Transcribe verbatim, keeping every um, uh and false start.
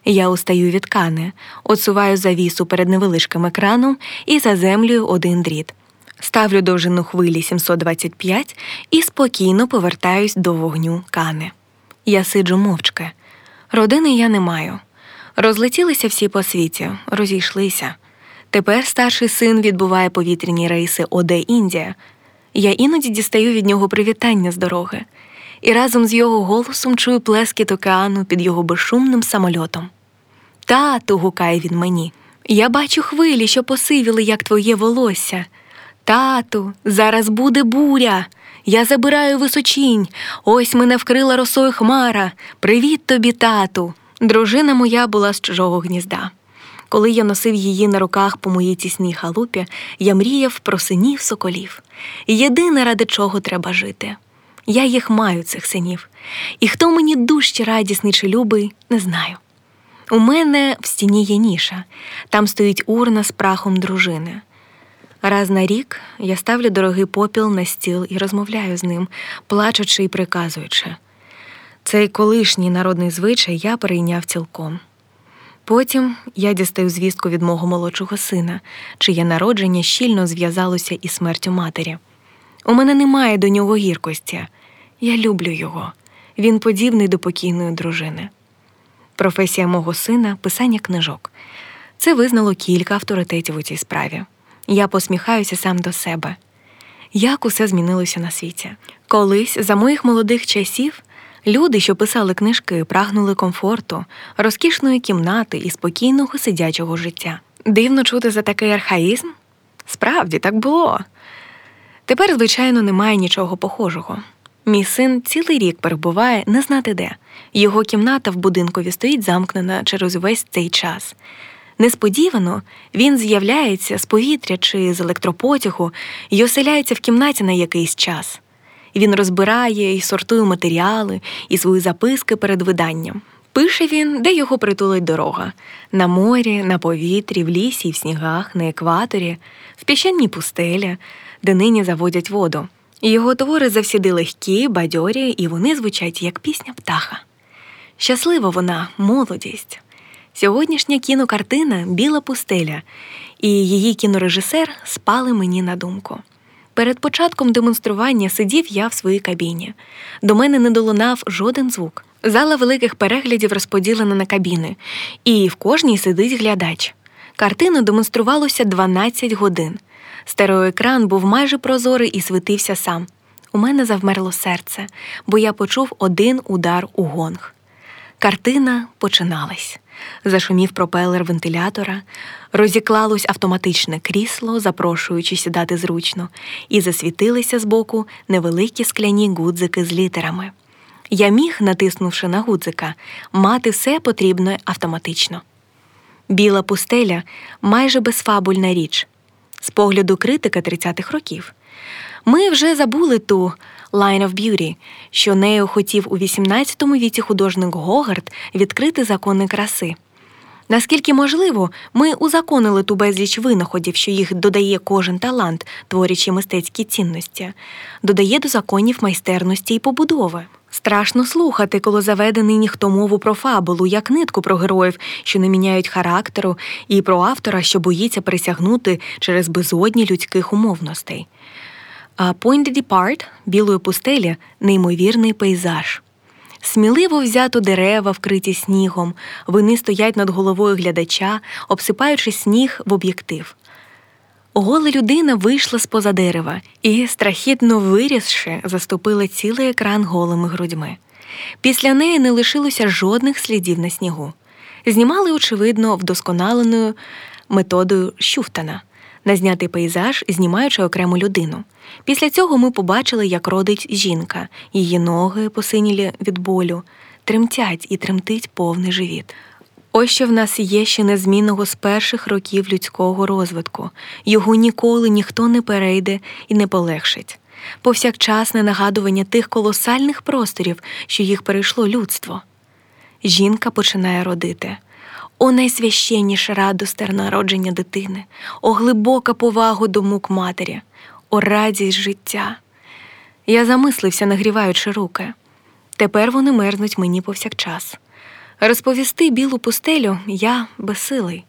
Я устаю від Кани, отсуваю завісу перед невеличким екраном і заземлюю один дріт. Ставлю довжину хвилі сімсот двадцять п'ять і спокійно повертаюсь до вогню Кани. Я сиджу мовчки. Родини я не маю. Розлетілися всі по світі, розійшлися. Тепер старший син відбуває повітряні рейси О Д Індія. Я іноді дістаю від нього привітання з дороги. І разом з його голосом чую плескіт океану під його безшумним самольотом. «Тату!» – гукає він мені. «Я бачу хвилі, що посивіли, як твоє волосся. Тату, зараз буде буря! Я забираю височінь! Ось мене вкрила росою хмара! Привіт тобі, тату!» Дружина моя була з чужого гнізда. Коли я носив її на руках по моїй тісній халупі, я мріяв про синів соколів. Єдине, ради чого треба жити. Я їх маю, цих синів. І хто мені дужче радісний чи любий, не знаю. У мене в стіні є ніша. Там стоїть урна з прахом дружини. Раз на рік я ставлю дорогий попіл на стіл і розмовляю з ним, плачучи і приказуючи. Цей колишній народний звичай я перейняв цілком. Потім я дістаю звістку від мого молодшого сина, чиє народження щільно зв'язалося із смертю матері. У мене немає до нього гіркості. Я люблю його. Він подібний до покійної дружини. Професія мого сина – писання книжок. Це визнало кілька авторитетів у цій справі. Я посміхаюся сам до себе. Як усе змінилося на світі. Колись, за моїх молодих часів, люди, що писали книжки, прагнули комфорту, розкішної кімнати і спокійного сидячого життя. Дивно чути за такий архаїзм? Справді, так було. Тепер, звичайно, немає нічого похожого. Мій син цілий рік перебуває не знати де. Його кімната в будинкові стоїть замкнена через увесь цей час. Несподівано він з'являється з повітря чи з електропотягу і оселяється в кімнаті на якийсь час. Він розбирає і сортує матеріали і свої записки перед виданням. Пише він, де його притулить дорога. На морі, на повітрі, в лісі і в снігах, на екваторі, в піщаній пустелі, де нині заводять воду. Його твори завсіди легкі, бадьорі, і вони звучать, як пісня птаха. Щаслива вона, молодість. Сьогоднішня кінокартина «Біла пустеля» і її кінорежисер спали мені на думку. Перед початком демонстрування сидів я в своїй кабіні. До мене не долунав жоден звук. Зала великих переглядів розподілена на кабіни, і в кожній сидить глядач. Картину демонструвалося дванадцять годин. Стереоекран був майже прозорий і світився сам. У мене завмерло серце, бо я почув один удар у гонг. Картина починалась. Зашумів пропелер вентилятора, розіклалось автоматичне крісло, запрошуючи сідати зручно, і засвітилися збоку невеликі скляні гудзики з літерами. Я міг, натиснувши на гудзика, мати все потрібне автоматично. «Біла пустеля» – майже безфабульна річ. З погляду критика тридцятих років. Ми вже забули ту «Line of Beauty», що нею хотів у вісімнадцятому віці художник Гогарт відкрити закони краси. Наскільки можливо, ми узаконили ту безліч винаходів, що їх додає кожен талант, творячи мистецькі цінності, додає до законів майстерності і побудови. Страшно слухати, коли заведе нині хто мову про фабулу, як нитку про героїв, що не міняють характеру, і про автора, що боїться присягнути через безодні людських умовностей. А «Point de Depart» «Білої пустелі» – неймовірний пейзаж. Сміливо взято дерева, вкриті снігом, вони стоять над головою глядача, обсипаючи сніг в об'єктив. Гола людина вийшла з-поза дерева і, страхітно вирісши, заступила цілий екран голими грудьми. Після неї не лишилося жодних слідів на снігу. Знімали, очевидно, вдосконаленою методою Шуфтана. Назнятий пейзаж, знімаючи окрему людину. Після цього ми побачили, як родить жінка. Її ноги, посинілі від болю, тремтять і тремтить повний живіт. Ось що в нас є ще незмінного з перших років людського розвитку. Його ніколи ніхто не перейде і не полегшить. Повсякчасне нагадування тих колосальних просторів, що їх перейшло людство. Жінка починає родити. О найсвященніше радосте народження дитини, о глибока повага до мук матері, о радість життя. Я замислився, нагріваючи руки. Тепер вони мерзнуть мені повсякчас. Розповісти білу пустелю я безсилий.